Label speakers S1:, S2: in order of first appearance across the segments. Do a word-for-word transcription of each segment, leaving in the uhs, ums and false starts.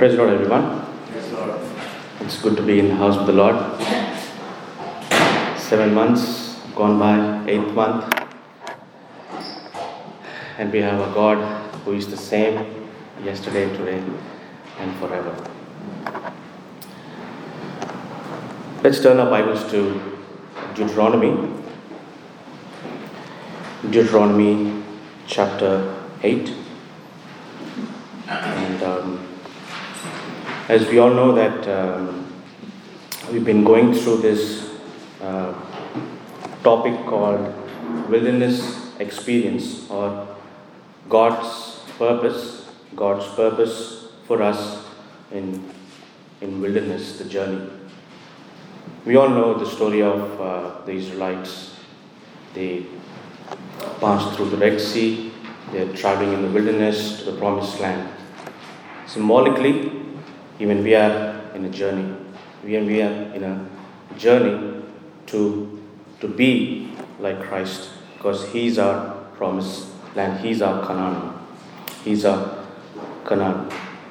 S1: Praise the Lord, everyone.
S2: Yes, Lord.
S1: It's good to be in the house of the Lord. Seven months gone by, eighth month, and we have a God who is the same yesterday, today, and forever. Let's turn our Bibles to Deuteronomy. Deuteronomy chapter eight. And um, as we all know that um, we've been going through this uh, topic called wilderness experience, or God's purpose, God's purpose for us in, in wilderness, the journey. We all know the story of uh, the Israelites. They passed through the Red Sea. They're traveling in the wilderness to the promised land. Symbolically, even we are in a journey. We are, we are in a journey to, to be like Christ, because He is our promised land. He is our Canaan. He is our Canaan.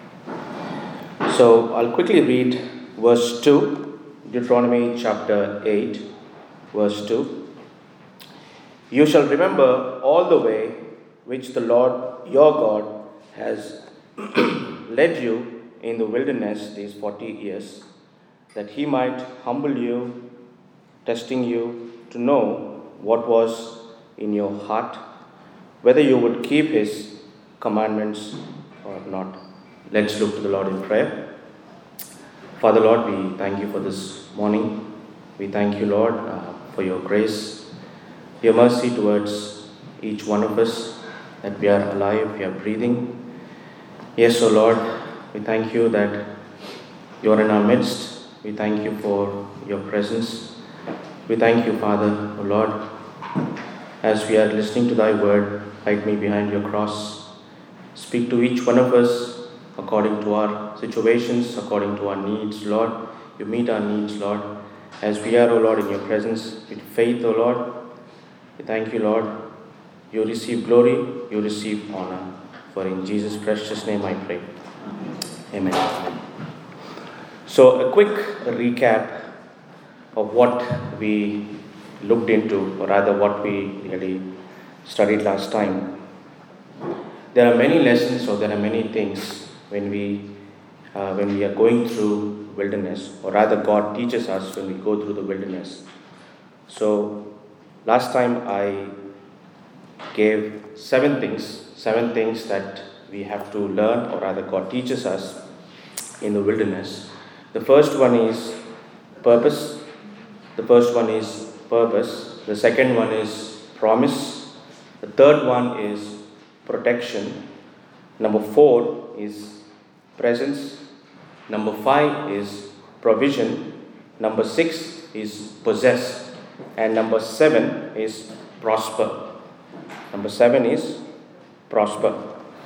S1: So I'll quickly read verse two, Deuteronomy chapter eight, verse two. You shall remember all the way which the Lord your God has led you in the wilderness these forty years, that He might humble you, testing you to know what was in your heart, whether you would keep His commandments or not. Let's look to the Lord in prayer. Father, Lord, we thank you for this morning. We thank you, Lord, uh, for your grace, your mercy towards each one of us, that we are alive, we are breathing. Yes, O Lord, we thank you that you are in our midst. We thank you for your presence. We thank you, Father, O Lord, as we are listening to thy word. Hide me behind your cross. Speak to each one of us according to our situations, according to our needs, Lord. You meet our needs, Lord, as we are, O Lord, in your presence with faith, O Lord. We thank you, Lord. You receive glory, you receive honor. For in Jesus' precious name I pray. Amen. So a quick recap of what we looked into, or rather what we really studied last time. There are many lessons, or there are many things when we uh, when we are going through wilderness, or rather God teaches us when we go through the wilderness. So last time I gave seven things, seven things that we have to learn, or rather God teaches us in the wilderness. The first one is purpose. The first one is purpose. The second one is promise. The third one is protection. Number four is presence. Number five is provision. Number six is possess. And number seven is prosper. Number seven is prosper.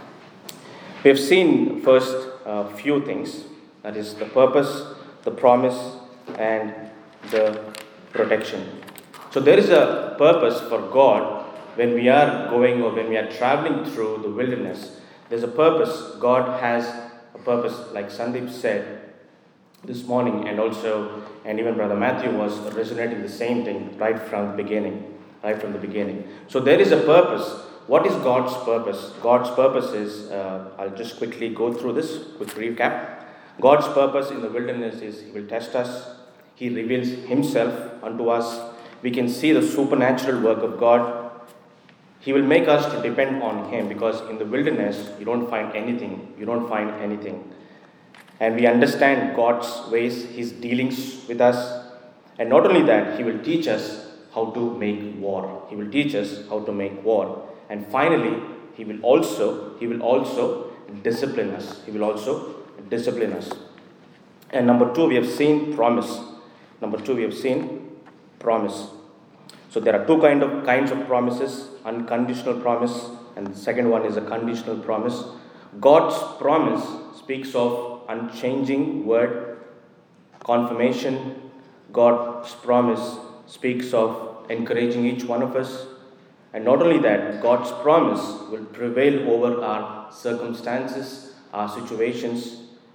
S1: We have seen first a few things, that is the purpose, the promise, and the protection. So there is a purpose for God when we are going, or when we are traveling through the wilderness. There's a purpose. God has a purpose, like Sandeep said this morning, and also, and even Brother Matthew was resonating the same thing right from the beginning. Right from the beginning. So there is a purpose. What is God's purpose? God's purpose is, uh, I'll just quickly go through this, quick recap. God's purpose in the wilderness is He will test us. He reveals Himself unto us. We can see the supernatural work of God. He will make us to depend on Him, because in the wilderness, you don't find anything. You don't find anything. And we understand God's ways, His dealings with us. And not only that, He will teach us how to make war. He will teach us how to make war. And finally, He will also, He will also discipline us. He will also discipline us. And number two, we have seen promise. Number two, we have seen promise. So there are two kind of kinds of promises: unconditional promise, and the second one is a conditional promise. God's promise speaks of unchanging word, confirmation. God's promise speaks of encouraging each one of us. And not only that, God's promise will prevail over our circumstances, our situations,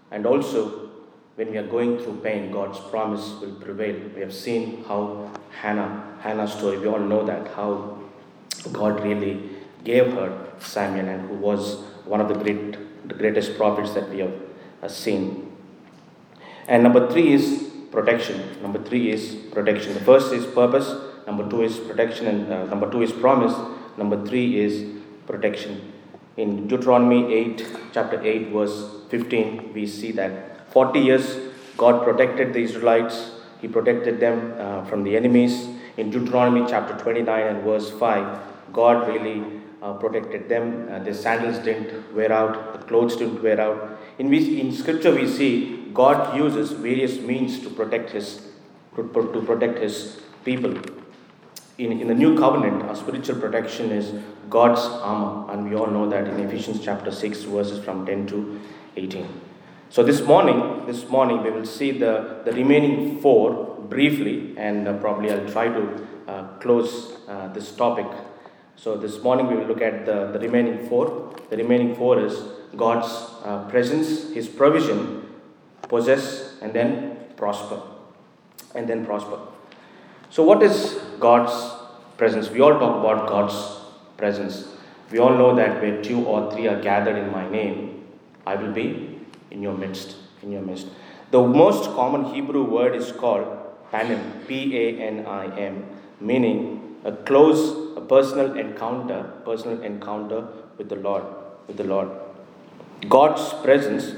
S1: And also, when we are going through pain, God's promise will prevail. We have seen how Hannah, Hannah's story, we all know that, how God really gave her Samuel, and who was one of the great, the greatest prophets that we have uh, seen. And number three is protection. Number three is protection. The first is purpose. Number two is protection, and uh, number two is promise. Number three is protection. In Deuteronomy eight, chapter eight, verse fifteen, we see that forty years God protected the Israelites. He protected them uh, from the enemies. In Deuteronomy chapter twenty-nine and verse five, God really uh, protected them. Uh, their sandals didn't wear out, the clothes didn't wear out. In, we, in scripture we see God uses various means to protect his to, to protect his people. In, in the new covenant, our spiritual protection is God's armor, and we all know that in Ephesians chapter six, verses from ten to eighteen. So this morning, this morning we will see the, the remaining four briefly, and uh, probably I'll try to uh, close uh, this topic. So this morning we will look at the, the remaining four. The remaining four is God's uh, presence, His provision, possess, and then prosper. And then prosper. So what is God's presence? We all talk about God's presence. We all know that where two or three are gathered in my name, I will be in your midst. In your midst. The most common Hebrew word is called panim, P A N I M, meaning a close, a personal encounter, personal encounter with the Lord, with the Lord. God's presence,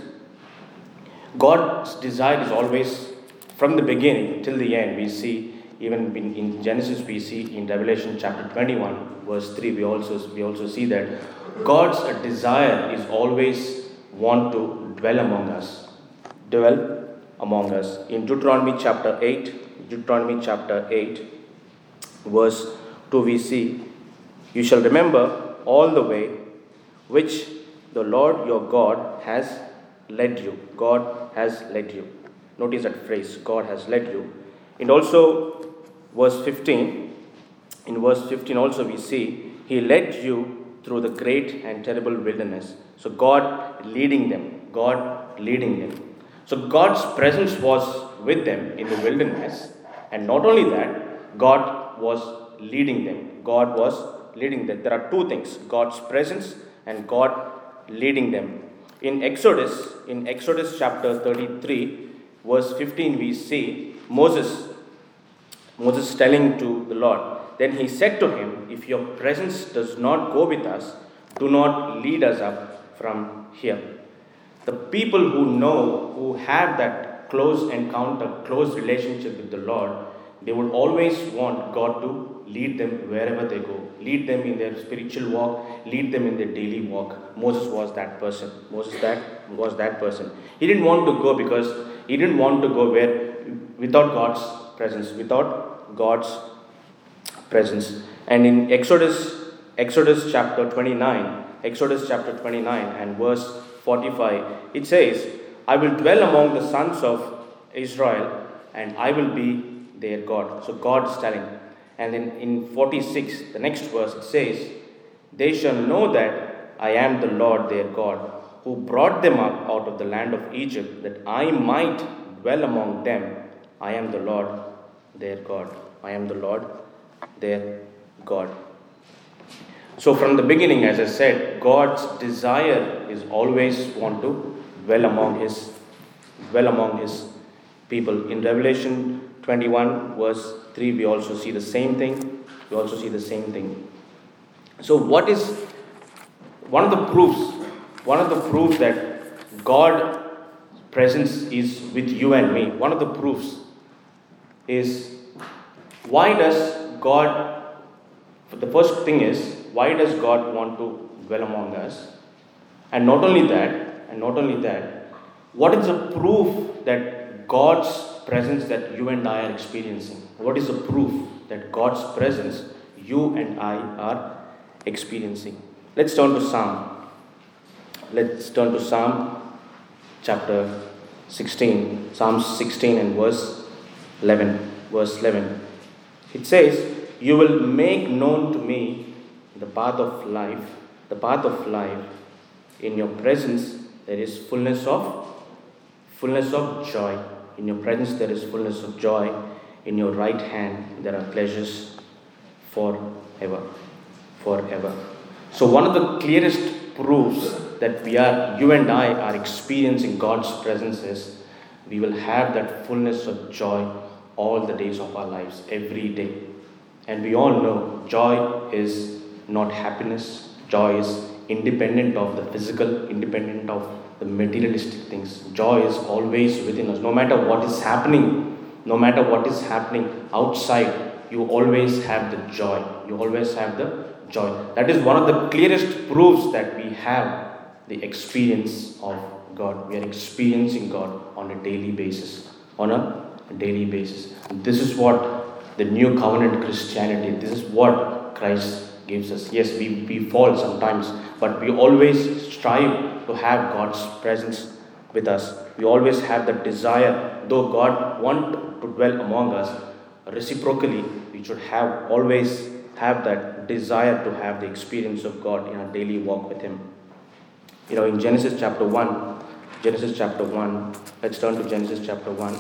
S1: God's desire is always from the beginning till the end. We see even in, in Genesis, we see in Revelation chapter twenty-one, verse three, we also we also see that God's desire is always want to dwell among us, dwell among us. In Deuteronomy chapter eight, Deuteronomy chapter eight, verse two, we see, you shall remember all the way which the Lord your God has led you. God has led you. Notice that phrase, God has led you. And also, verse fifteen, in verse fifteen also we see, He led you through the great and terrible wilderness. So God leading them, God leading them. So God's presence was with them in the wilderness, and not only that, God was leading them. God was leading them. There are two things, God's presence and God leading them. In Exodus, in Exodus chapter thirty-three, verse fifteen, we see Moses, Moses telling to the Lord, then he said to him, if your presence does not go with us, do not lead us up from here. The people who know, who have that close encounter, close relationship with the Lord, they would always want God to lead them wherever they go, lead them in their spiritual walk, lead them in their daily walk. Moses was that person. Moses that was that person. He didn't want to go because he didn't want to go where without God's presence, without God's presence. And in Exodus, Exodus chapter twenty-nine, Exodus chapter twenty-nine and verse forty-five, it says, I will dwell among the sons of Israel, and I will be their God. So God is telling. And then in forty-six, the next verse, it says, they shall know that I am the Lord their God, who brought them up out of the land of Egypt, that I might dwell among them. I am the Lord their God. I am the Lord their God. So from the beginning, as I said, God's desire is always want to dwell among his dwell among his people. In Revelation twenty-one, verse three, we also see the same thing. We also see the same thing. So what is one of the proofs, one of the proofs that God's presence is with you and me, one of the proofs is, why does God, the first thing is, why does God want to dwell among us? And not only that, and not only that, what is the proof that God's presence that you and I are experiencing? What is the proof that God's presence you and I are experiencing? Let's turn to Psalm. Let's turn to Psalm chapter sixteen. Psalm sixteen and verse eleven. Verse eleven. It says, you will make known to me the path of life, the path of life. In your presence there is fullness of fullness of joy. In your presence there is fullness of joy. In your right hand there are pleasures forever. Forever. So one of the clearest proofs that we are, you and I are experiencing God's presence is we will have that fullness of joy all the days of our lives, every day. And we all know joy is not happiness. Joy is independent of the physical, independent of the materialistic things. Joy is always within us. No matter what is happening, no matter what is happening outside, you always have the joy. You always have the joy. That is one of the clearest proofs that we have the experience of God. We are experiencing God on a daily basis. On a daily basis. And this is what the new covenant Christianity, this is what Christ gives us. Yes, we, we fall sometimes, but we always strive to have God's presence with us. We always have the desire, though God wants to dwell among us, reciprocally, we should have always have that desire to have the experience of God in our daily walk with Him. You know, in Genesis chapter one, Genesis chapter one, let's turn to Genesis chapter one.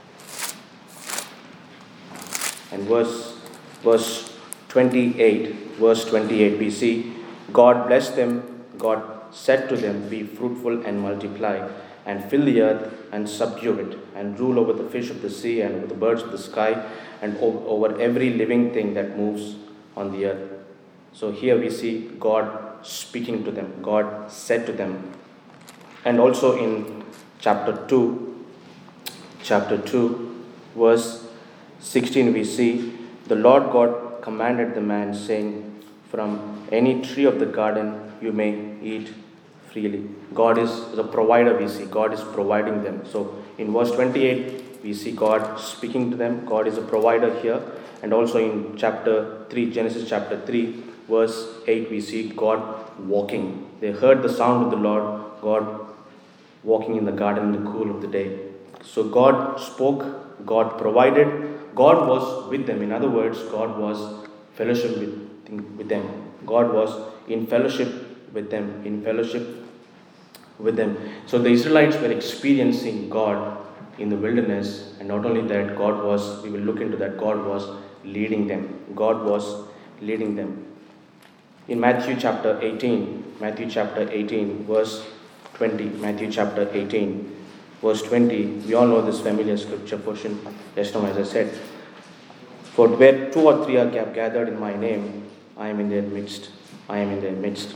S1: And verse, verse twenty-eight, verse twenty-eight, we see, God blessed them, God said to them, be fruitful and multiply, and fill the earth and subdue it, and rule over the fish of the sea and over the birds of the sky, and over every living thing that moves on the earth. So here we see God speaking to them. God said to them. And also in chapter two, chapter two, verse sixteen, we see the Lord God commanded the man, saying, from any tree of the garden you may eat freely. God is the provider, we see. God is providing them. So in verse twenty-eight, we see God speaking to them. God is a provider here. And also in chapter three, Genesis chapter three, verse eight, we see God walking. They heard the sound of the Lord, God walking in the garden in the cool of the day. So God spoke, God provided, God was with them. In other words, God was fellowship with, with them. God was in fellowship with them, in fellowship with them. So the Israelites were experiencing God in the wilderness, and not only that, God was, we will look into that, God was leading them. God was leading them. In Matthew chapter eighteen, Matthew chapter eighteen, verse twenty, Matthew chapter eighteen, verse twenty, we all know this familiar scripture portion, just now as I said, for where two or three are gathered in my name, I am in their midst. I am in their midst.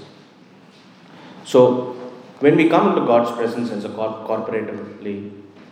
S1: So, when we come into God's presence as a corp- corporatively,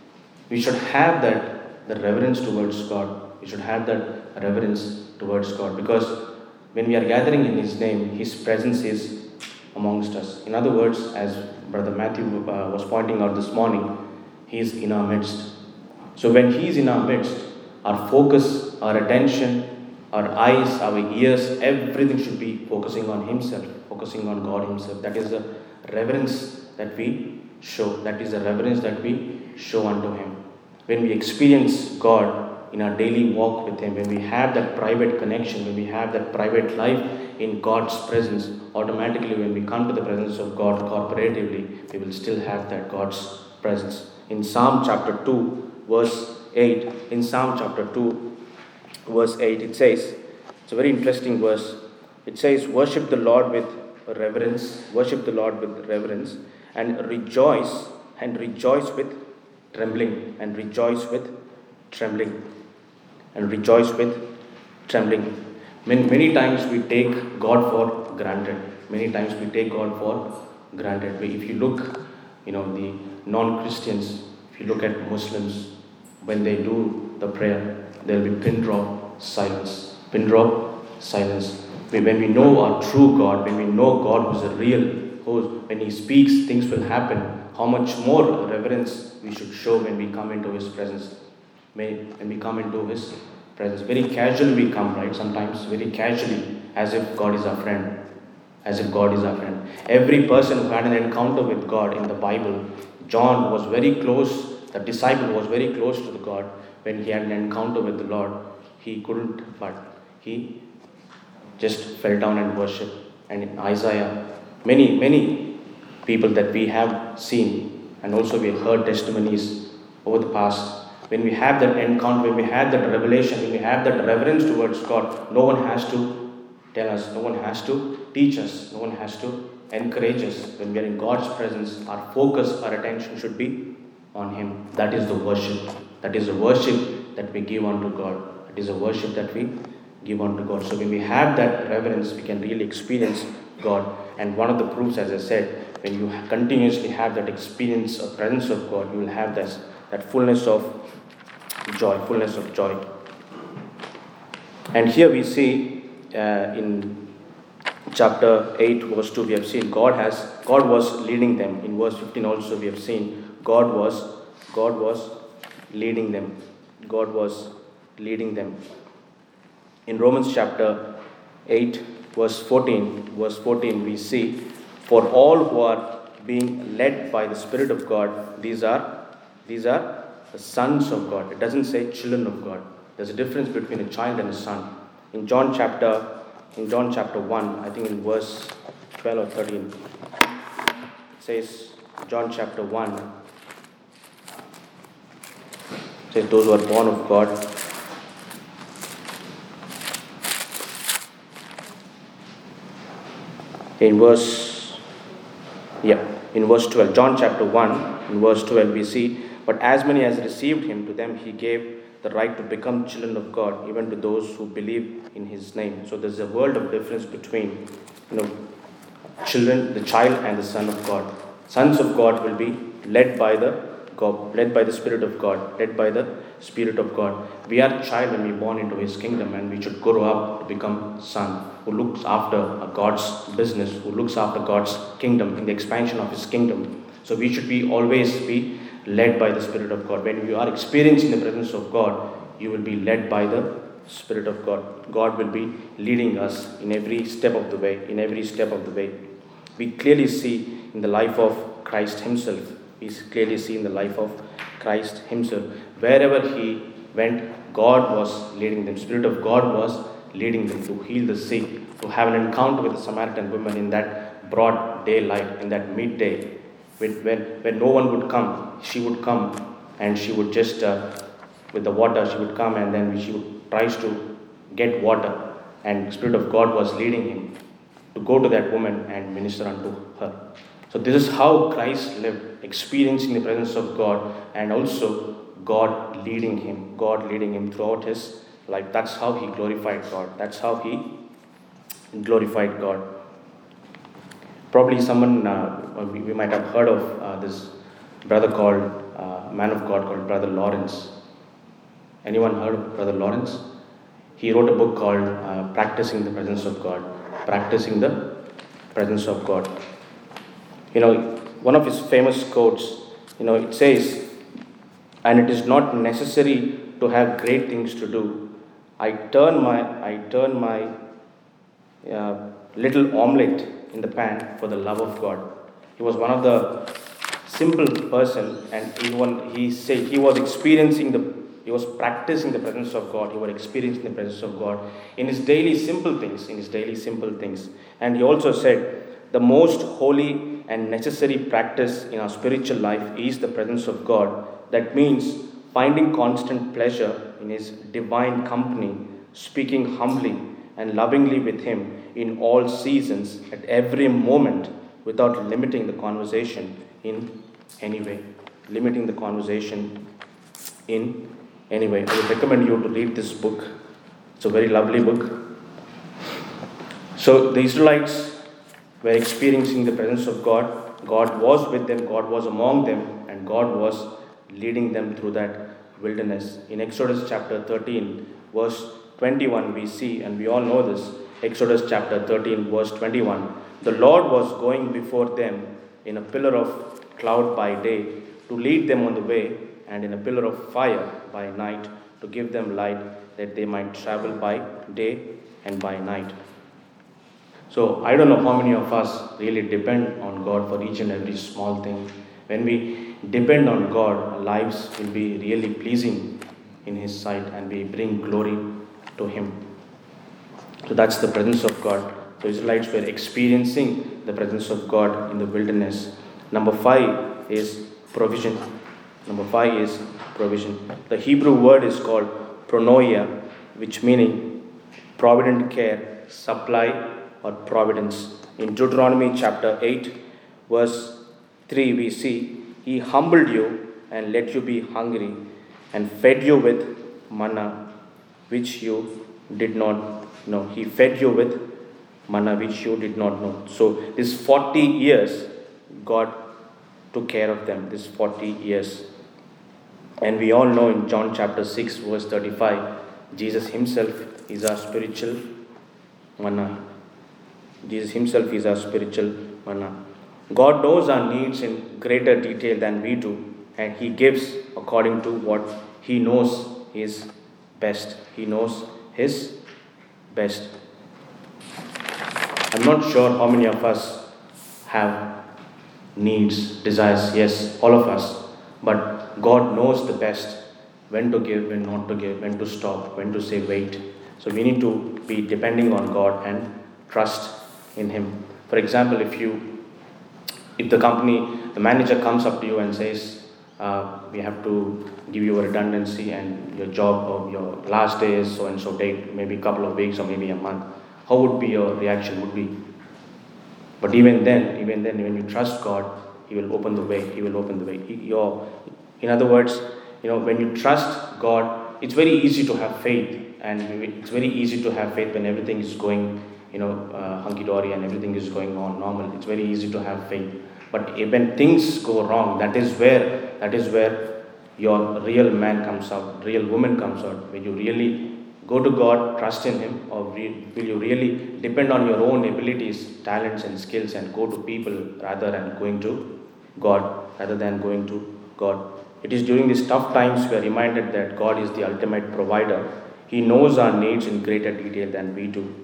S1: we should have that, the reverence towards God. We should have that reverence towards God, because when we are gathering in His name, His presence is amongst us. In other words, as Brother Matthew uh, was pointing out this morning, He is in our midst. So when He is in our midst, our focus, our attention, our eyes, our ears, everything should be focusing on Himself, focusing on God Himself. That is the reverence that we show. That is the reverence that we show unto Him. When we experience God in our daily walk with Him, when we have that private connection, when we have that private life in God's presence, automatically when we come to the presence of God corporatively, we will still have that God's presence. In Psalm chapter two, verse eight, in Psalm chapter two, verse eight, it says, it's a very interesting verse. It says, worship the Lord with reverence, worship the Lord with reverence, and rejoice, and rejoice with trembling, and rejoice with trembling, and rejoice with trembling. Many, many times we take God for granted. Many times we take God for granted. If you look, you know, the non-Christians, if you look at Muslims, when they do the prayer, there will be pin drop silence. Pin drop silence. When we know our true God, when we know God who is a real, who, when He speaks, things will happen. How much more reverence we should show when we come into His presence. When we come into His presence. Very casually we come, right? Sometimes very casually, as if God is our friend. As if God is our friend. Every person who had an encounter with God in the Bible, John was very close, the disciple was very close to the God. When he had an encounter with the Lord, he couldn't, but he just fell down and worshipped. And in Isaiah, many, many people that we have seen And also we have heard testimonies over the past. When we have that encounter, when we have that revelation, when we have that reverence towards God, no one has to tell us, no one has to teach us, no one has to encourage us. When we are in God's presence, our focus, our attention should be on Him. That is the worship. That is the worship that we give unto God. That is a worship that we give unto God. So when we have that reverence, we can really experience God. And one of the proofs, as I said, when you continuously have that experience of presence of God, you will have this, that fullness of joy, fullness of joy. And here we see uh, in chapter eight, verse two, we have seen God has God was leading them. In verse fifteen also we have seen God was God was leading them. God was leading them. In Romans chapter eight, verse fourteen, verse fourteen, we see, for all who are being led by the Spirit of God, these are these are the sons of God. It doesn't say children of God. There's a difference between a child and a son. In John chapter in John chapter one, I think in verse twelve or thirteen, it says, John chapter one, it says, those who are born of God. In verse, yeah, in verse twelve, John chapter one, in verse twelve, we see, but as many as received Him, to them He gave the right to become children of God, even to those who believe in His name. So there's a world of difference between, you know, children, the child, and the Son of God. Sons of God will be led by the God, led by the Spirit of God, led by the Spirit of God. We are a child when we are born into His kingdom, and we should grow up to become son, who looks after God's business, who looks after God's kingdom, in the expansion of His kingdom. So we should be always be led by the Spirit of God. When you are experiencing the presence of God, you will be led by the Spirit of God. God will be leading us in every step of the way, in every step of the way. We clearly see in the life of Christ Himself, we clearly see in the life of Christ Himself, wherever He went, God was leading them. Spirit of God was leading them to heal the sick, to have an encounter with the Samaritan woman in that broad daylight, in that midday. When, when, when no one would come, she would come, and she would just, uh, with the water, she would come, and then she would tries to get water, and the Spirit of God was leading him to go to that woman and minister unto her. So this is how Christ lived, experiencing the presence of God, and also God leading him, God leading him throughout his life. That's how he glorified God. That's how he glorified God. Probably someone, uh, we, we might have heard of uh, this brother called, uh, man of God called Brother Lawrence. Anyone heard of Brother Lawrence? He wrote a book called uh, Practicing the Presence of God. Practicing the Presence of God. You know, one of his famous quotes, you know, it says, and it is not necessary to have great things to do. I turn my, I turn my uh, little omelette in the pan for the love of God. He was one of the simple person, and even he said he was experiencing the, he was practicing the presence of God. He was experiencing the presence of God in his daily simple things, in his daily simple things. And he also said, the most holy and necessary practice in our spiritual life is the presence of God. That means finding constant pleasure in His divine company, speaking humbly and lovingly with Him in all seasons, at every moment, without limiting the conversation in any way. Limiting the conversation in any way. I would recommend you to read this book. It's a very lovely book. So the Israelites were experiencing the presence of God. God was with them, God was among them, and God was leading them through that wilderness. In Exodus chapter thirteen, verse twenty-one, we see, and we all know this, Exodus chapter thirteen, verse twenty-one, the Lord was going before them in a pillar of cloud by day to lead them on the way, and in a pillar of fire by night to give them light, that they might travel by day and by night. So I don't know how many of us really depend on God for each and every small thing. When we depend on God, our lives will be really pleasing in His sight, and we bring glory to Him. So that's the presence of God. The Israelites were experiencing the presence of God in the wilderness. Number five is provision. Number five is provision. The Hebrew word is called pronoia, which meaning provident care, supply, or providence. In Deuteronomy chapter eight, verse three, we see, He humbled you and let you be hungry and fed you with manna, which you did not know. He fed you with manna, which you did not know. So, this forty years, God took care of them, this forty years. And we all know in John chapter six, verse thirty-five, Jesus Himself is our spiritual manna. Jesus Himself is our spiritual manna. God knows our needs in greater detail than we do, and He gives according to what He knows is best. He knows His best. I'm not sure how many of us have needs, desires. Yes, all of us. But God knows the best, when to give, when not to give, when to stop, when to say wait. So we need to be depending on God and trust in Him. For example, if you If the company, the manager comes up to you and says, uh, we have to give you a redundancy and your job or your last day is so and so date, maybe a couple of weeks or maybe a month, how would be your reaction? Would be, but even then, even then, when you trust God, He will open the way. He will open the way. He, your, in other words, you know, when you trust God, it's very easy to have faith, and it's very easy to have faith when everything is going, you know, uh, hunky-dory and everything is going on normal. It's very easy to have faith. But when things go wrong, that is where that is where your real man comes out, real woman comes out. When you really go to God, trust in Him, or re- will you really depend on your own abilities, talents, and skills, and go to people rather than going to God, rather than going to God. It is during these tough times we are reminded that God is the ultimate provider. He knows our needs in greater detail than we do.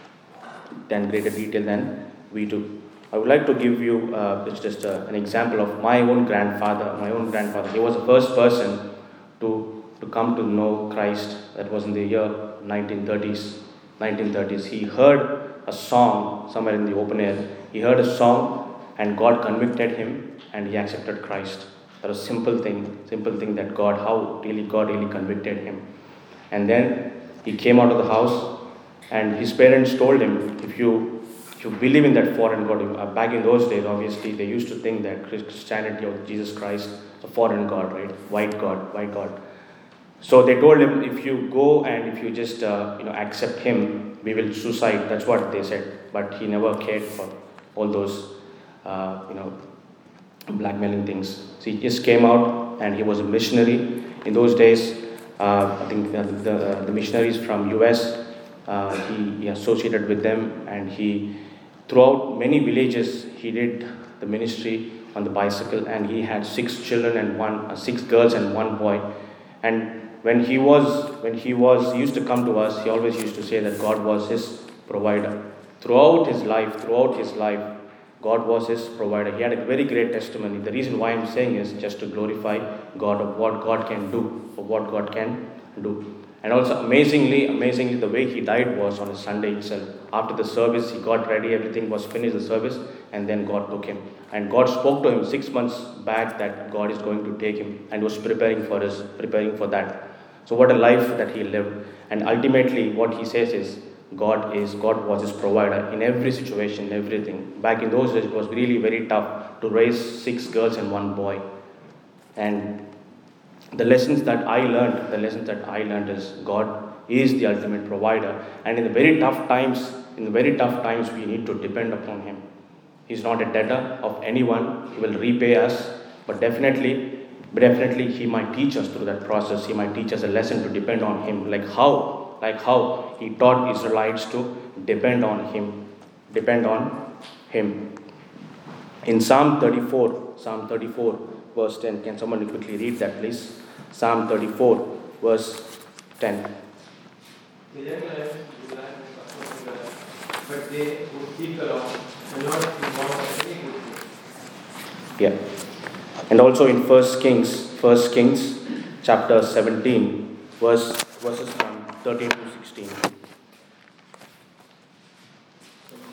S1: Than greater detail than we do. I would like to give you uh, it's just uh, an example of my own grandfather. My own grandfather. He was the first person to to come to know Christ. That was in the year nineteen thirties. nineteen thirties. He heard a song somewhere in the open air. He heard a song, and God convicted him, and he accepted Christ. That was a simple thing, simple thing that God, how really God really convicted him. And then he came out of the house. And his parents told him, if you if you believe in that foreign God, uh, back in those days, obviously, they used to think that Christianity or Jesus Christ is a foreign God, right? White God, white God. So they told him, if you go and if you just, uh, you know, accept Him, we will suicide. That's what they said. But he never cared for all those, uh, you know, blackmailing things. So he just came out and he was a missionary. In those days, uh, I think the, the, the missionaries from U S, Uh, he, he associated with them, and he, throughout many villages, he did the ministry on the bicycle, and he had six children and one, uh, six girls and one boy. And when he was, when he was he used to come to us, he always used to say that God was his provider. Throughout his life, throughout his life, God was his provider. He had a very great testimony. The reason why I'm saying is just to glorify God of what God can do, of what God can do. And also amazingly, amazingly, the way he died was on a Sunday itself. After the service, he got ready, everything was finished, the service, and then God took him. And God spoke to him six months back that God is going to take him, and was preparing for us, preparing for that. So what a life that he lived. And ultimately, what he says is, God is, God was his provider in every situation, everything. Back in those days, it was really very tough to raise six girls and one boy. And the lessons that I learned, the lessons that I learned is God is the ultimate provider. And in the very tough times, in the very tough times, we need to depend upon Him. He's not a debtor of anyone. He will repay us. But definitely, but definitely He might teach us through that process. He might teach us a lesson to depend on Him. Like how, like how He taught Israelites to depend on Him. Depend on Him. In Psalm thirty-four, Psalm thirty-four, verse ten. Can someone quickly read that, please? Psalm thirty-four, verse ten.
S2: The young lions do lie and suffer together, but they would keep along and not involve any good thing.
S1: Yeah. And also in First Kings, First Kings, chapter seventeen, verse verses from thirteen to sixteen.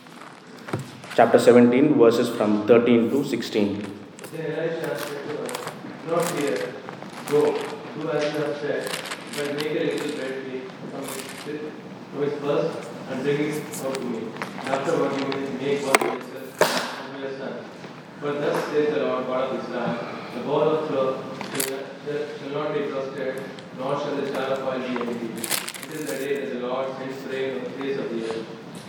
S1: Chapter seventeen, verses from thirteen to sixteen.
S2: Then Elisha said to her, not fear. Go, do as you have said, but make a little bread cake from its, from its first and bring it out to me. Afterward, you may make one for yourself and for your son. For thus says the Lord God of Israel, the ball of flour shall, shall not be trusted, nor shall the jar of oil be empty, until the day that the Lord sends rain on the face of the earth.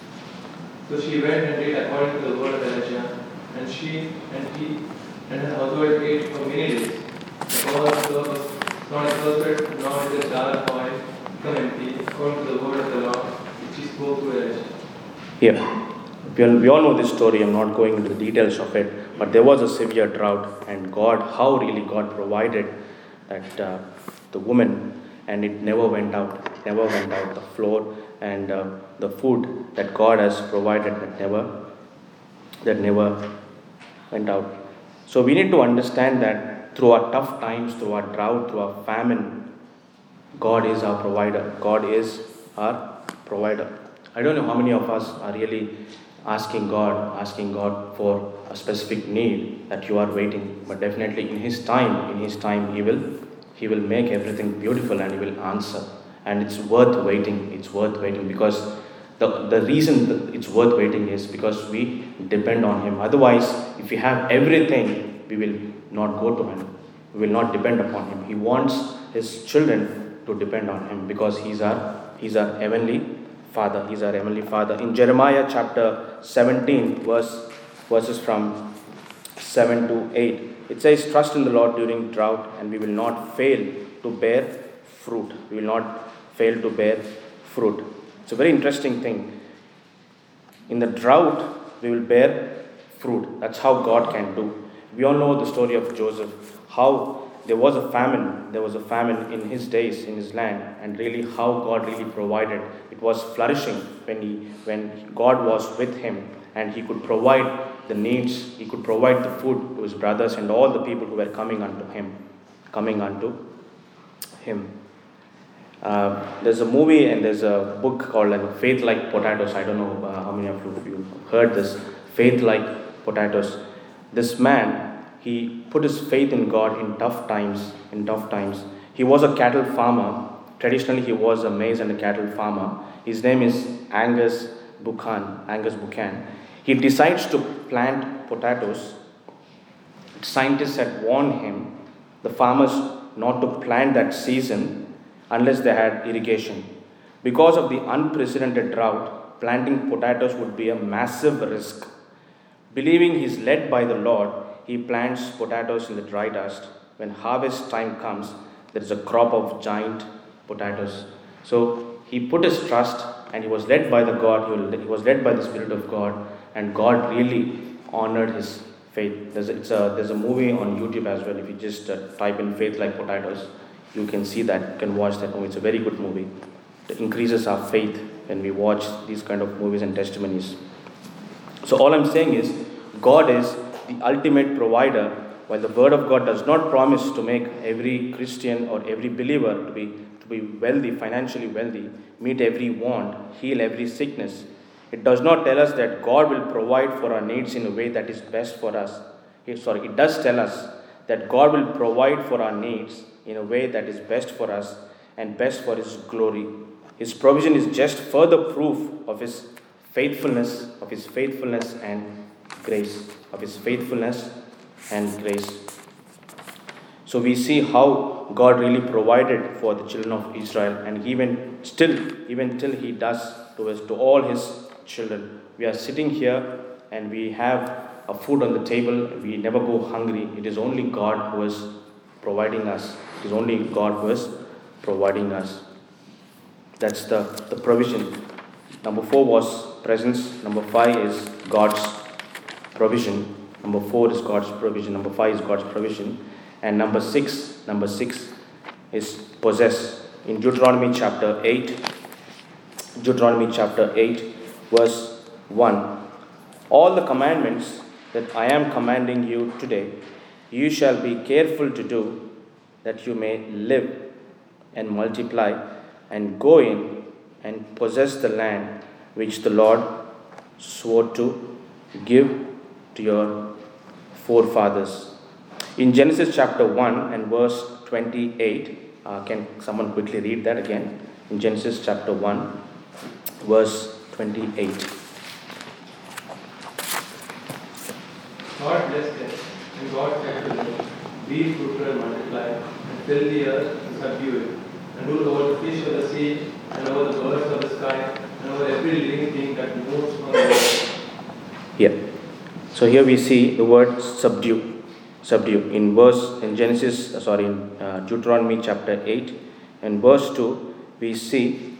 S2: So she went and did according to the word of Elijah, and she and he and her household ate for many days. The ball of flour was not exhausted, nor did the jar of oil become empty, according to the word of the Lord, which he spoke to Elijah.
S1: Yeah. We all, we all know this story. I'm not going into the details of it, but there was a severe drought, and God, how really God provided that uh, the woman, and it never went out, never went out. The flour and uh, the food that God has provided that never, that never went out. So we need to understand that through our tough times, through our drought, through our famine, God is our provider. God is our provider. I don't know how many of us are really asking God, asking God for a specific need that you are waiting. But definitely in His time, in His time, He will, He will make everything beautiful and He will answer. And it's worth waiting. It's worth waiting because the, the reason that it's worth waiting is because we depend on Him. Otherwise, if we have everything, we will not go to Him. We will not depend upon Him. He wants His children to depend on Him because He's our, He's our heavenly Father. He's our heavenly Father. In Jeremiah chapter seventeen, verse, verses from seven to eight, it says, "Trust in the Lord during drought, and we will not fail to bear fruit." We will not fail to bear fruit. It's a very interesting thing. In the drought, we will bear fruit. That's how God can do. We all know the story of Joseph, how there was a famine, there was a famine in his days, in his land, and really how God really provided. It was flourishing when he, when God was with him, and he could provide the needs, he could provide the food to his brothers and all the people who were coming unto him, coming unto him. Uh, there's a movie and there's a book called like, Faith Like Potatoes. I don't know uh, how many of you have heard this. Faith Like Potatoes. This man, he put his faith in God in tough times, in tough times. He was a cattle farmer. Traditionally, he was a maize and a cattle farmer. His name is Angus Buchan, Angus Buchan. He decides to plant potatoes. Scientists had warned him, the farmers, not to plant that season unless they had irrigation. Because of the unprecedented drought, planting potatoes would be a massive risk. Believing he is led by the Lord, he plants potatoes in the dry dust. When harvest time comes, there is a crop of giant potatoes. So he put his trust and he was led by the God, he was led by the Spirit of God, and God really honored his faith. There's a, it's a, there's a movie on YouTube as well. If you just uh, type in Faith Like Potatoes, you can see that, you can watch that movie. It's a very good movie. It increases our faith when we watch these kind of movies and testimonies. So all I'm saying is, God is the ultimate provider. While the Word of God does not promise to make every Christian or every believer to be to be wealthy, financially wealthy, meet every want, heal every sickness, it does not tell us that God will provide for our needs in a way that is best for us. It, sorry, it does tell us that God will provide for our needs in a way that is best for us and best for His glory. His provision is just further proof of His faithfulness, of His faithfulness and grace, of His faithfulness and grace. So we see how God really provided for the children of Israel, and even still, even till He does to us, to all His children. We are sitting here and we have a food on the table. We never go hungry. It is only God who is providing us. It is only God who is providing us. That's the, the provision. Number four was presence. Number five is God's provision. Number four is God's provision. Number five is God's provision. And number six, number six is possess. In Deuteronomy chapter eight, Deuteronomy chapter eight, verse one. All the commandments that I am commanding you today, you shall be careful to do, that you may live and multiply and go in and possess the land which the Lord swore to give to your forefathers. In Genesis chapter one and verse twenty-eight, uh, can someone quickly read that again? In Genesis chapter one, verse twenty-eight.
S2: God blessed them, and God said to them, be fruitful and multiply, and fill the earth and subdue it, and rule over the fish of the sea, and over the birds of the sky, and over every living thing that moves on the earth.
S1: Yeah. So here we see the word subdue. Subdue. In verse, in Genesis, uh, sorry, in uh, Deuteronomy chapter eight and verse two, we see,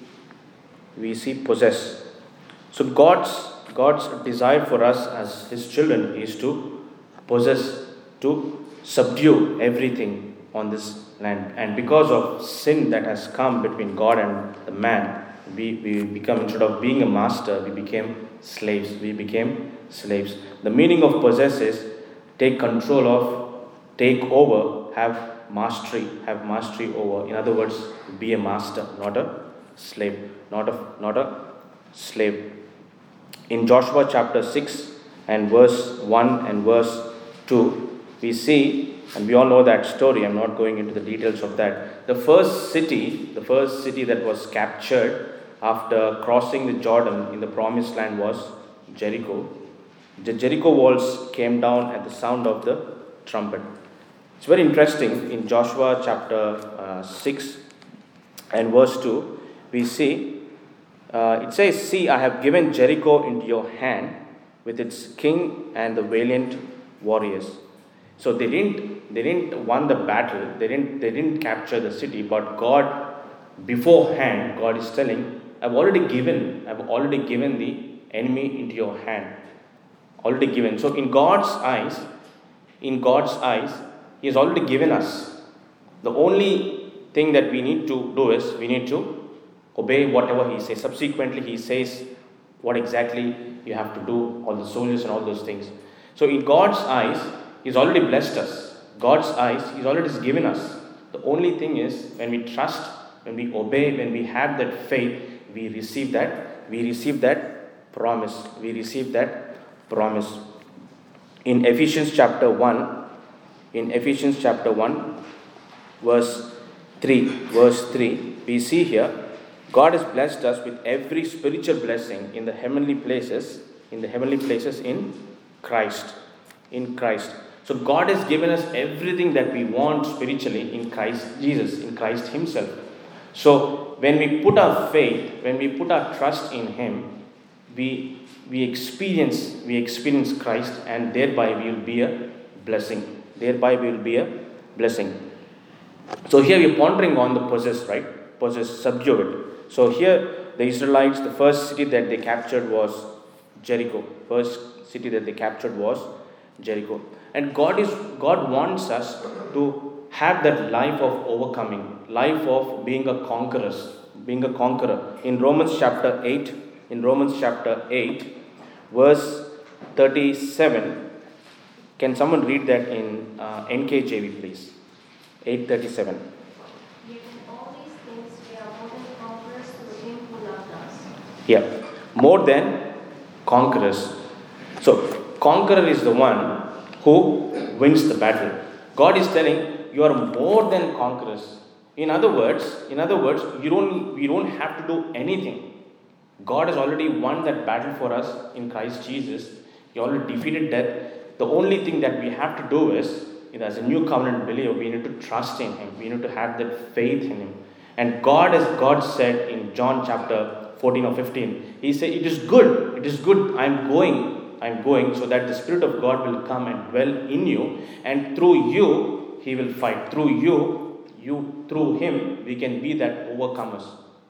S1: we see possess. So God's God's desire for us as His children is to possess, to subdue everything on this land. And because of sin that has come between God and the man, we, we become, instead of being a master, we became slaves. We became slaves. The meaning of possess is take control of, take over, have mastery, have mastery over. In other words, be a master, not a slave, not a, not a slave. In Joshua chapter six and verse one and verse two, we see, and we all know that story, I'm not going into the details of that. The first city, the first city that was captured after crossing the Jordan in the promised land was Jericho. The Jericho walls came down at the sound of the trumpet. It's very interesting. In Joshua chapter uh, six and verse two, we see, uh, it says, see, I have given Jericho into your hand with its king and the valiant warriors. So they didn't, they didn't won the battle, they didn't, they didn't capture the city, but God, beforehand, God is telling, I've already given, I've already given the enemy into your hand. Already given. So in God's eyes, in God's eyes, He has already given us. The only thing that we need to do is we need to obey whatever He says. Subsequently, He says what exactly you have to do, all the soldiers and all those things. So in God's eyes, He's already blessed us. God's eyes, He's already given us. The only thing is when we trust, when we obey, when we have that faith, we receive that, we receive that promise. We receive that promise. In Ephesians chapter one, in Ephesians chapter one, verse three, verse three, we see here, God has blessed us with every spiritual blessing in the heavenly places, in the heavenly places in Christ, in Christ. So God has given us everything that we want spiritually in Christ Jesus, in Christ Himself. So when we put our faith, when we put our trust in Him, we we experience we experience Christ, and thereby we will be a blessing. Thereby we will be a blessing. So here we are pondering on the possess, right? Possess, subdue it. So here the Israelites, the first city that they captured was Jericho. First city that they captured was Jericho. And God is God wants us to have that life of overcoming, life of being a conqueror, being a conqueror. In Romans chapter eight, in Romans chapter eight, verse thirty-seven, can someone read that in uh, N K J V, please? eight thirty-seven.
S3: Yet in all these things we are more than conquerors through Him who loved us.
S1: Yeah, more than conquerors. So, conqueror is the one who wins the battle. God is telling you are more than conquerors. In other words, in other words, you don't you don't have to do anything. God has already won that battle for us in Christ Jesus. He already defeated death. The only thing that we have to do is, you know, as a new covenant believer, we need to trust in Him. We need to have that faith in Him. And God, as God said in John chapter fourteen or fifteen, He said, it is good, it is good, I am going, I am going, so that the Spirit of God will come and dwell in you, and through you, He will fight. Through you, you, through Him, we can be that overcomers.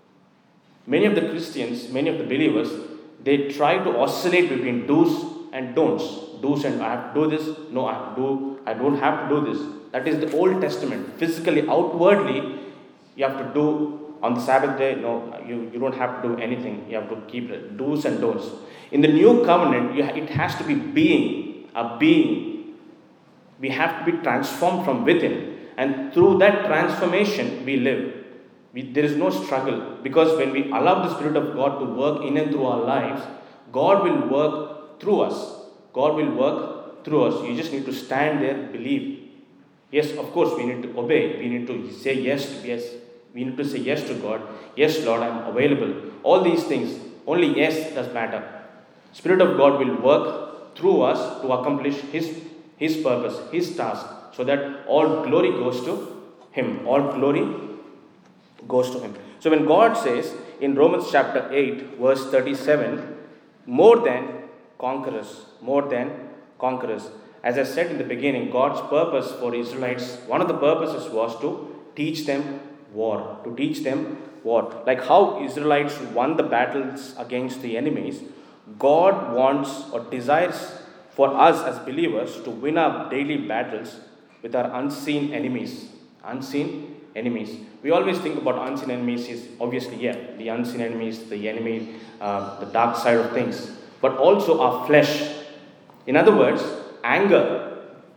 S1: Many of the Christians, many of the believers, they try to oscillate between do's and don'ts. Do's and I have to do this, no, I have to do, I don't have to do this. That is the Old Testament. Physically, outwardly, you have to do on the Sabbath day, no, you, you don't have to do anything. You have to keep it. Do's and don'ts. In the new covenant, you, it has to be being, a being. We have to be transformed from within. And through that transformation, we live. We, there is no struggle. Because when we allow the Spirit of God to work in and through our lives, God will work through us. God will work through us. You just need to stand there, believe. Yes, of course, we need to obey. We need to say yes, yes. We need to say yes to God. Yes, Lord, I'm available. All these things, only yes does matter. Spirit of God will work through us to accomplish His, His purpose, His task, so that all glory goes to Him. All glory goes to Him. So when God says in Romans chapter eight, verse thirty-seven, more than conquerors, more than conquerors. As I said in the beginning, God's purpose for Israelites, one of the purposes was to teach them war, to teach them war. Like how Israelites won the battles against the enemies, God wants or desires for us as believers to win our daily battles with our unseen enemies. Unseen enemies. We always think about unseen enemies is obviously, yeah, the unseen enemies, the enemy, uh, the dark side of things, but also our flesh. In other words, anger,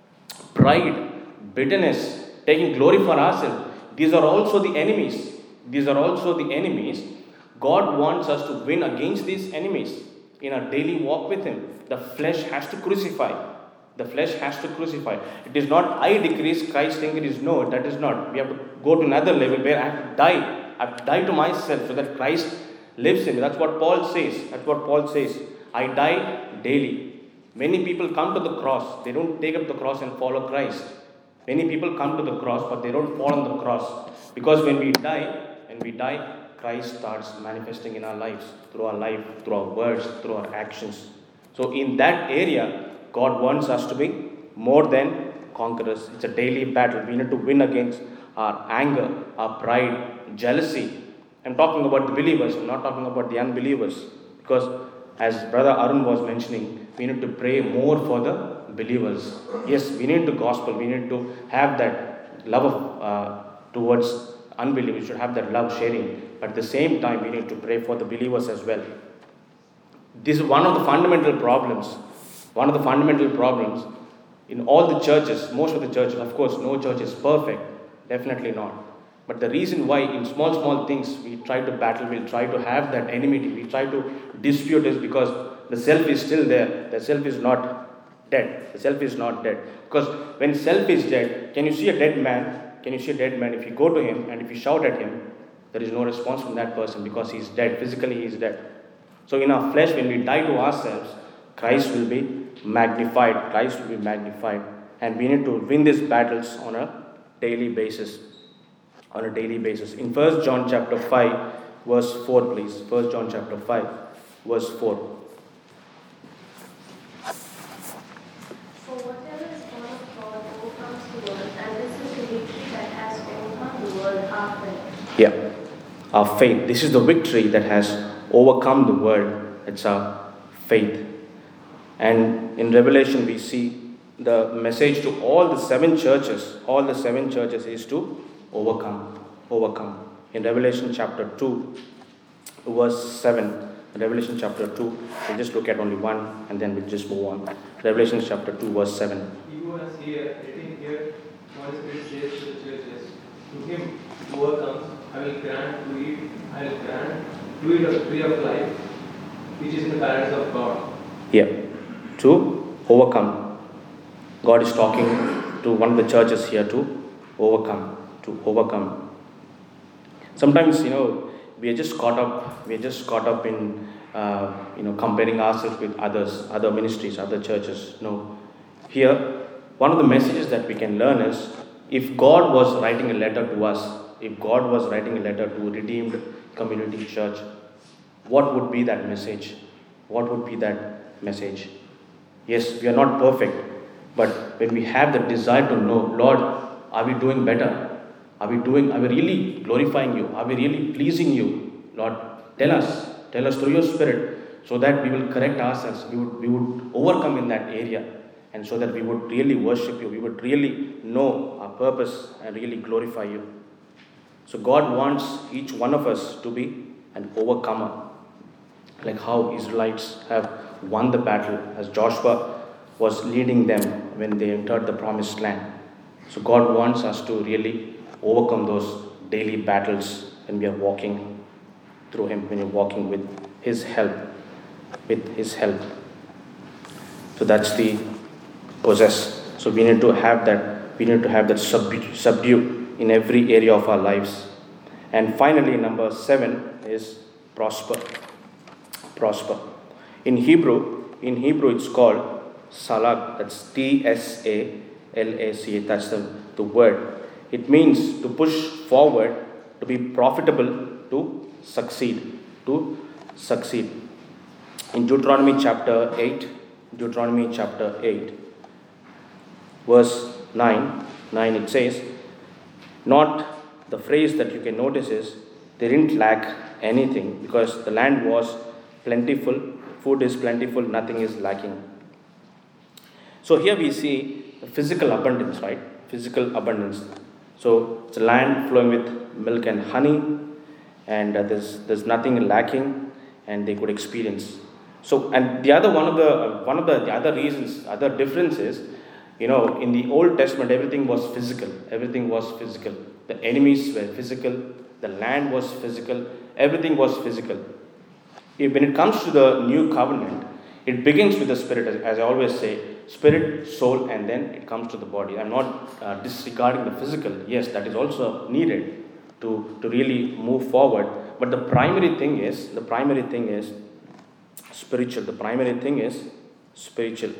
S1: pride, bitterness, taking glory for ourselves. These are also the enemies. These are also the enemies. God wants us to win against these enemies in our daily walk with Him. The flesh has to crucify. The flesh has to crucify. It is not I decrease, Christ increase. No, that is not. We have to go to another level where I have to die. I have to die to myself so that Christ lives in me. That's what Paul says. That's what Paul says. I die daily. Many people come to the cross. They don't take up the cross and follow Christ. Many people come to the cross, but they don't fall on the cross. Because when we die, when we die, Christ starts manifesting in our lives, through our life, through our words, through our actions. So in that area, God wants us to be more than conquerors. It's a daily battle. We need to win against our anger, our pride, jealousy. I'm talking about the believers. I'm not talking about the unbelievers. Because as Brother Arun was mentioning, we need to pray more for the believers. Yes, we need the gospel. We need to have that love of, uh, towards unbelievers. We should have that love sharing. But at the same time, we need to pray for the believers as well. This is one of the fundamental problems. One of the fundamental problems in all the churches, most of the churches, of course, no church is perfect. Definitely not. But the reason why in small, small things we try to battle, we try to have that enmity, we try to dispute is because the self is still there. The self is not dead. The self is not dead. Because when self is dead, can you see a dead man? Can you see a dead man? If you go to him and if you shout at him, there is no response from that person because he is dead. Physically he is dead. So in our flesh, when we die to ourselves, Christ will be magnified. Christ will be magnified. And we need to win these battles on a daily basis. On a daily basis. In First John chapter five, verse four, please. First John chapter five, verse four.
S3: For whatever is born of God overcomes the world, and this is the victory that has overcome the world, our faith.
S1: Yeah. Our faith. This is the victory that has overcome the world. It's our faith. And in Revelation we see the message to all the seven churches, all the seven churches is to overcome, overcome. In Revelation chapter two, verse seven, Revelation chapter two, we'll just look at only one and then we'll just move on. Revelation chapter two, verse seven.
S2: He who has ear, let him hear what the Spirit says to the churches. To him who overcomes, I will grant to eat, I will grant to eat of the tree of life, which is in the paradise of God.
S1: Yeah. To overcome. God is talking to one of the churches here to overcome. To overcome. Sometimes, you know, we are just caught up, we are just caught up in, uh, you know, comparing ourselves with others, other ministries, other churches. No. Here, one of the messages that we can learn is, if God was writing a letter to us, if God was writing a letter to Redeemed Community Church, what would be that message? What would be that message? Yes, we are not perfect, but when we have the desire to know, Lord, are we doing better? Are we doing, are we really glorifying you? Are we really pleasing you? Lord, tell us, tell us through your Spirit, so that we will correct ourselves, we would, we would overcome in that area, and so that we would really worship you, we would really know our purpose and really glorify you. So God wants each one of us to be an overcomer, like how Israelites have won the battle as Joshua was leading them when they entered the promised land. So God wants us to really overcome those daily battles when we are walking through Him, when you're walking with His help, with His help. So that's the possess. So we need to have that we need to have that subdue, subdue in every area of our lives. And finally, number seven is prosper. Prosper. In Hebrew, in Hebrew it's called salag. That's T S A L A C A. That's the, the word. It means to push forward, to be profitable, to succeed. To succeed. In Deuteronomy chapter eight, Deuteronomy chapter eight, verse nine, nine it says, not the phrase that you can notice is, they didn't lack anything because the land was plentiful, food is plentiful, nothing is lacking. So here we see the physical abundance, right? Physical abundance. So it's a land flowing with milk and honey, and uh, there's there's nothing lacking, and they could experience. So, and the other one of the uh, one of the, the other reasons, other differences, you know, in the Old Testament, everything was physical. Everything was physical. The enemies were physical. The land was physical. Everything was physical. If, when it comes to the new covenant, it begins with the spirit, as, as I always say, spirit, soul, and then it comes to the body. I'm not uh, disregarding the physical. Yes, that is also needed to, to really move forward. But the primary thing is, the primary thing is spiritual. The primary thing is spiritual.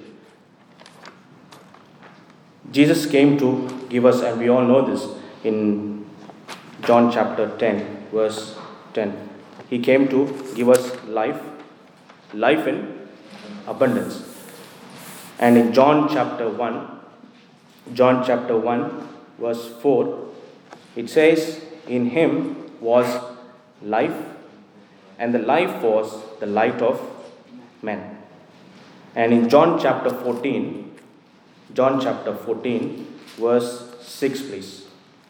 S1: Jesus came to give us, and we all know this, in John chapter ten, verse ten. He came to give us life, life in abundance. And in John chapter one, John chapter one, verse four, it says, in him was life, and the life was the light of men. And in John chapter fourteen, John chapter fourteen, verse six, please.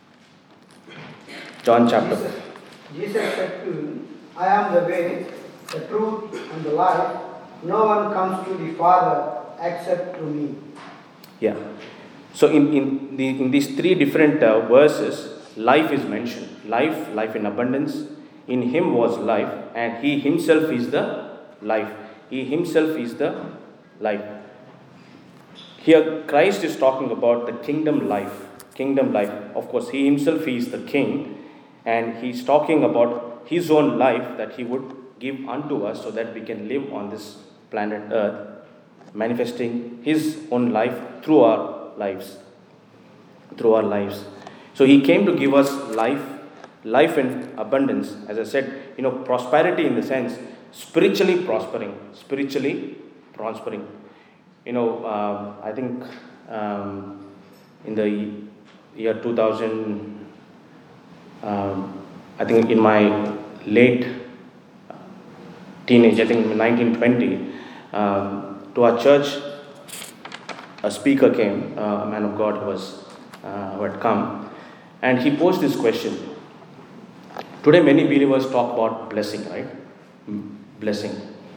S1: John chapter.
S4: Jesus, Jesus said to him, I am the way, the truth, and the life. No one comes to the Father except through me.
S1: Yeah. So in, in, the, in these three different uh, verses, life is mentioned. Life, life in abundance. In him was life, and he himself is the life. He himself is the life. Here Christ is talking about the kingdom life. Kingdom life. Of course, he himself is the king, and he's talking about his own life that he would give unto us so that we can live on this planet Earth, manifesting his own life through our lives. Through our lives. So he came to give us life, life in abundance. As I said, you know, prosperity in the sense, spiritually prospering, spiritually prospering. You know, um, I think um, in the year two thousand, um, I think in my late teenage, I think nineteen twenty, um, to our church, a speaker came, uh, a man of God who was uh, who had come, and he posed this question. Today, many believers talk about blessing, right? Blessing.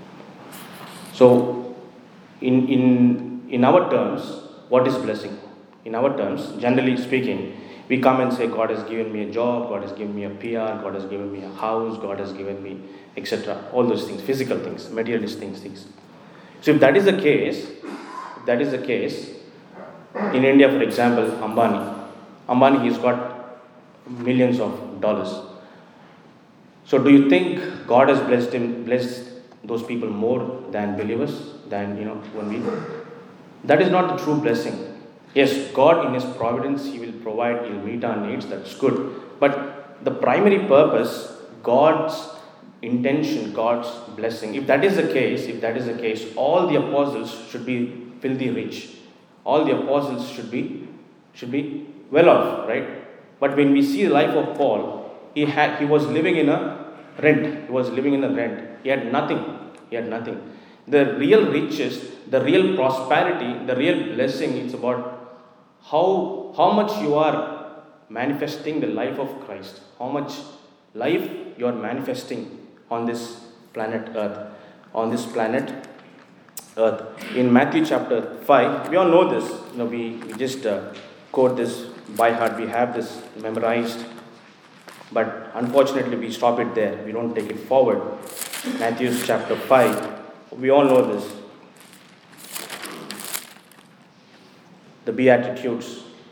S1: So, in in in our terms, what is blessing? In our terms, generally speaking, we come and say, God has given me a job, God has given me a P R, God has given me a house, God has given me, et cetera. All those things, physical things, materialist things, things. So if that is the case, if that is the case, in India, for example, Ambani, Ambani, he's got millions of dollars. So do you think God has blessed him, blessed those people more than believers, than, you know, when we? That is not the true blessing. Yes, God in His providence, He will provide, He will meet our needs, that's good. But the primary purpose, God's intention, God's blessing, if that is the case, if that is the case, all the apostles should be filthy rich. All the apostles should be, should be well off, right? But when we see the life of Paul, he had, he was living in a rent. He was living in a rent. He had nothing. He had nothing. The real riches, the real prosperity, the real blessing, it's about how, how much you are manifesting the life of Christ. How much life you are manifesting on this planet Earth. On this planet Earth. In Matthew chapter five, we all know this. You know, we, we just uh, quote this by heart. We have this memorized. But unfortunately, we stop it there. We don't take it forward. Matthew chapter five. We all know this. The Beatitudes.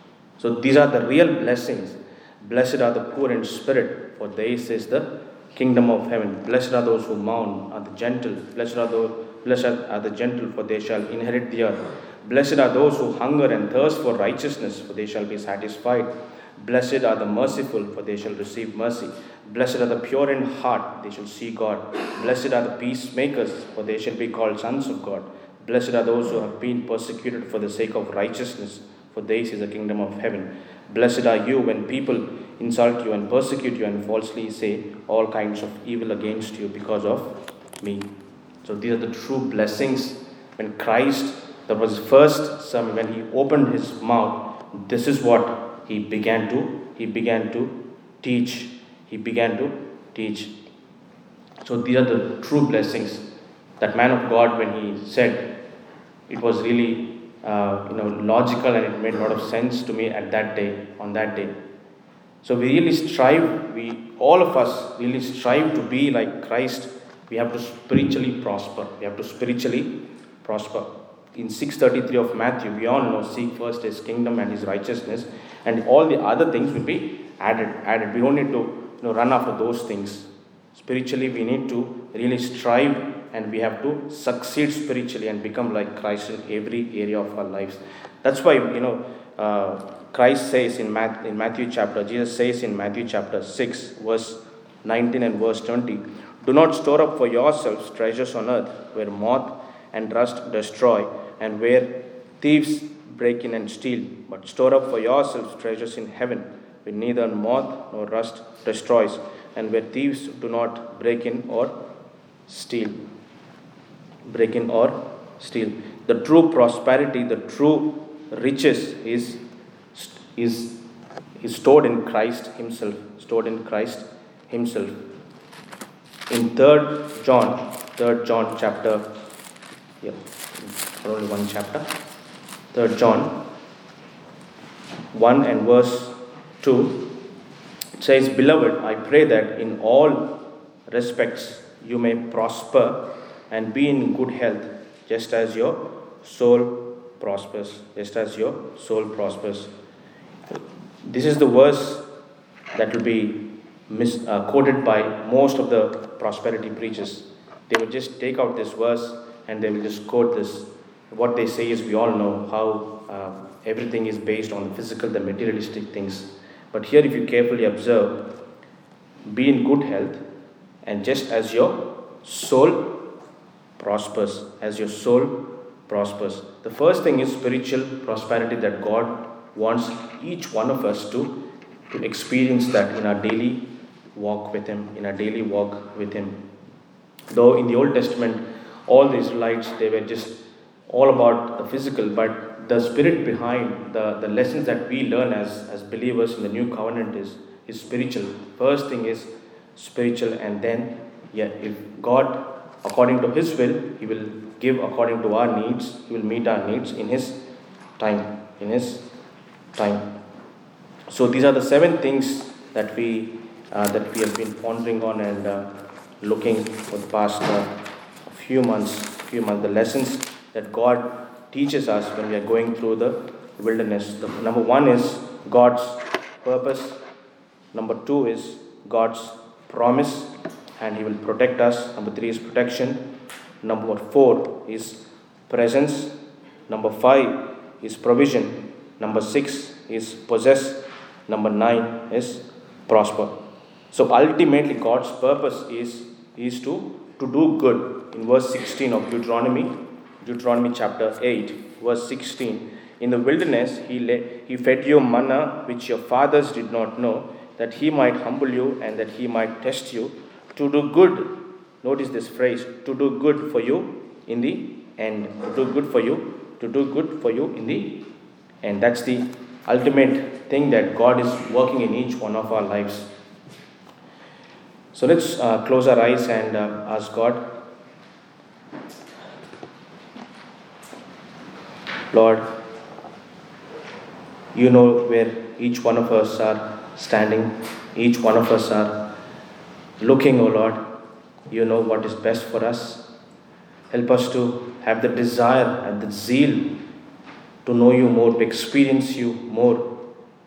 S1: So these are the real blessings. Blessed are the poor in spirit, for theirs is the kingdom of heaven. Blessed are those who mourn, are the gentle. Blessed are those, blessed are the gentle, for they shall inherit the earth. Blessed are those who hunger and thirst for righteousness, for they shall be satisfied. Blessed are the merciful, for they shall receive mercy. Blessed are the pure in heart, they shall see God. Blessed are the peacemakers, for they shall be called sons of God. Blessed are those who have been persecuted for the sake of righteousness, for theirs is the kingdom of heaven. Blessed are you when people insult you and persecute you and falsely say all kinds of evil against you because of me. So these are the true blessings. When Christ, that was his first sermon, when he opened his mouth, this is what he began to, he began to teach. He began to teach. So these are the true blessings. That man of God, when he said, it was really uh, you know logical, and it made a lot of sense to me at that day, on that day. So we really strive, we all of us really strive to be like Christ. We have to spiritually prosper. We have to spiritually prosper. In six thirty-three of Matthew, we all know, seek first his kingdom and his righteousness, and all the other things will be added. Added. We don't need to you know, run after those things. Spiritually, we need to really strive, and we have to succeed spiritually and become like Christ in every area of our lives. That's why, you know, uh, Christ says in, Math, in Matthew chapter, Jesus says in Matthew chapter six, verse nineteen and verse twenty, do not store up for yourselves treasures on earth, where moth and rust destroy, and where thieves break in and steal, but store up for yourselves treasures in heaven, where neither moth nor rust destroys, and where thieves do not break in or steal. Break in or steal. The true prosperity, the true riches is, is, is stored in Christ himself. Stored in Christ himself. In third John, third John chapter, yeah, only one chapter. third John one and verse two, it says, beloved, I pray that in all respects you may prosper and be in good health, just as your soul prospers. Just as your soul prospers. This is the verse that will be mis- uh, quoted by most of the prosperity preachers. They will just take out this verse and they will just quote this. What they say is, we all know how uh, everything is based on the physical, the materialistic things. But here, if you carefully observe, be in good health, and just as your soul prospers, as your soul prospers. The first thing is spiritual prosperity, that God wants each one of us to, to experience that in our daily walk with Him, in our daily walk with Him. Though in the Old Testament, all the Israelites, they were just all about the physical, but the spirit behind the, the lessons that we learn as, as believers in the new covenant is, is spiritual. First thing is spiritual, and then, yeah, if God, according to His will, He will give according to our needs. He will meet our needs in His time, in His time. So these are the seven things that we uh, that we have been pondering on and uh, looking for the past uh, few months, few months. The lessons that God teaches us when we are going through the wilderness. The, number one is God's purpose. Number two is God's promise, and He will protect us. Number three is protection. Number four is presence. Number five is provision. Number six is possess. Number nine is prosper. So ultimately, God's purpose is, is to, to do good. In verse sixteen of Deuteronomy, Deuteronomy chapter eight, verse sixteen, in the wilderness he, lay, he fed you manna which your fathers did not know, that He might humble you and that He might test you, to do good. Notice this phrase, to do good for you in the end. To do good for you, to do good for you in the end. That's the ultimate thing that God is working in each one of our lives. So let's uh, close our eyes and uh, ask God. Lord, You know where each one of us are standing. Each one of us are looking, O Lord. You know what is best for us. Help us to have the desire and the zeal to know You more, to experience You more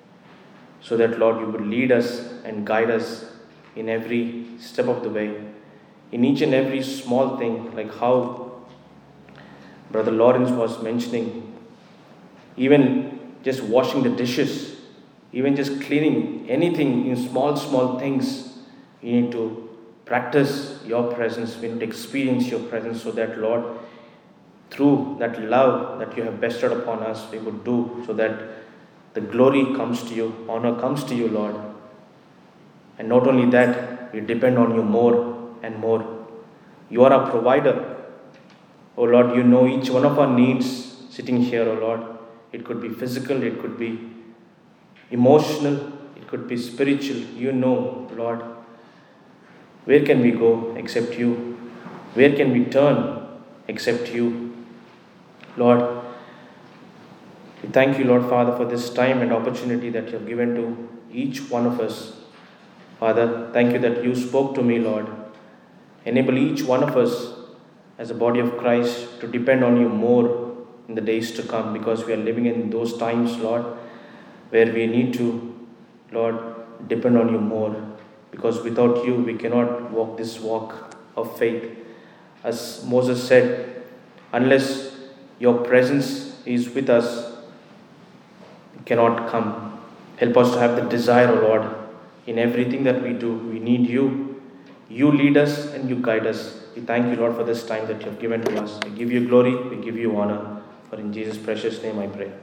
S1: so that, Lord, you would lead us and guide us in every step of the way, in each and every small thing, like how Brother Lawrence was mentioning, even just washing the dishes, even just cleaning anything in small, small things. You need to practice your presence. We need to experience your presence so that, Lord, through that love that you have bestowed upon us, we would do so that the glory comes to you, honor comes to you, Lord. And not only that, we depend on you more and more. You are our provider. Oh Lord, you know each one of our needs sitting here, oh Lord. It could be physical, it could be emotional, it could be spiritual. You know, Lord. Where can we go except you? Where can we turn except you? Lord, we thank you, Lord Father, for this time and opportunity that you have given to each one of us. Father, thank you that you spoke to me, Lord. Enable each one of us as a body of Christ to depend on you more in the days to come, because we are living in those times, Lord, where we need to, Lord, depend on you more. Because without you, we cannot walk this walk of faith. As Moses said, unless your presence is with us, we cannot come. Help us to have the desire, O Lord, in everything that we do. We need you. You lead us and you guide us. We thank you, Lord, for this time that you have given to us. We give you glory, we give you honor. For in Jesus' precious name I pray.